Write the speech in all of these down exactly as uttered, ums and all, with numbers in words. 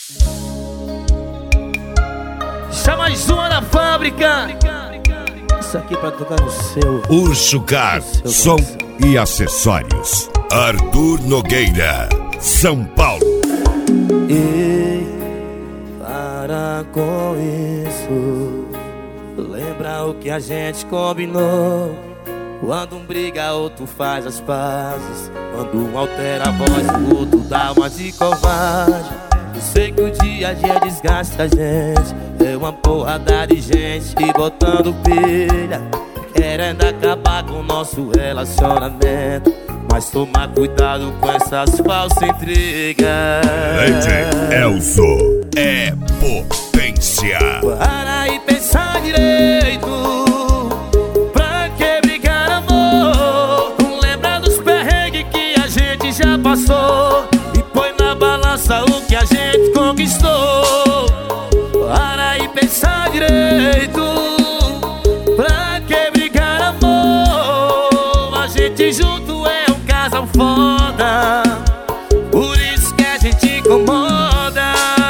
Chama mais uma da fábrica. Isso aqui pra tocar no seu Ursucar, som e acessórios. Arthur Nogueira, São Paulo. Ei, para com isso. Lembra o que a gente combinou. Quando um briga, outro faz as pazes. Quando um altera a voz, o outro dá uma de covarde. Eu sei que o dia a dia desgasta a gente. É uma porrada de gente botando pilha, querendo acabar com o nosso relacionamento. Mas toma cuidado com essas falsas intrigas. Leite Elzo é potência. Para e pensar direito. Pra que brigar, amor? Lembra dos perrengues que a gente já passou e põe na balança o que a gente conquistou. Para e pensar direito. Pra que brigar, amor? A gente junto é um casal foda, por isso que a gente incomoda.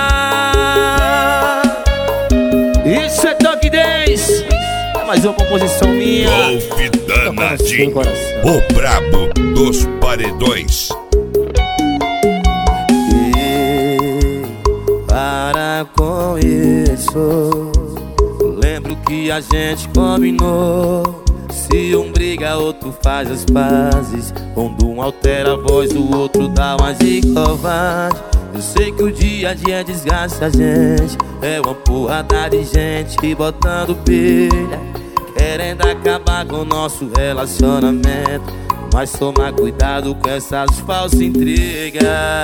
Isso é Toque dez. É mais uma composição minha. Golpe danadinho, o brabo dos paredões. E para com isso. Lembro que a gente combinou. Se um briga, outro faz as pazes. Quando um altera a voz, o outro dá uma de covarde. Eu sei que o dia a dia desgasta a gente. É uma porrada de gente botando pilha, querendo acabar com o nosso relacionamento. Mas toma cuidado com essas falsas intrigas.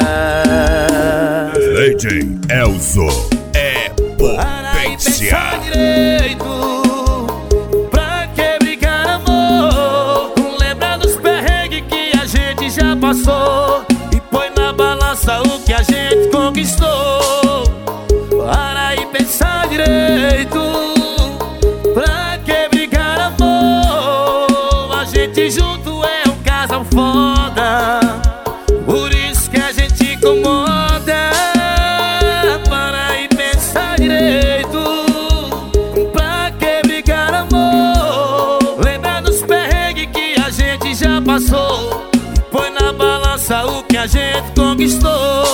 Leite Elzo é potência. Para e pensar direito. Pra que brigar, amor? Lembra dos perrengues que a gente já passou e põe na balança o que a gente conquistou. Para e pensar direito. Pra que brigar, amor? A gente junto é um casal foda, por isso que a gente incomoda. Para e pensar direito. Pra que brigar, amor? Lembra dos perrengues que a gente já passou e põe na balança o que a gente conquistou.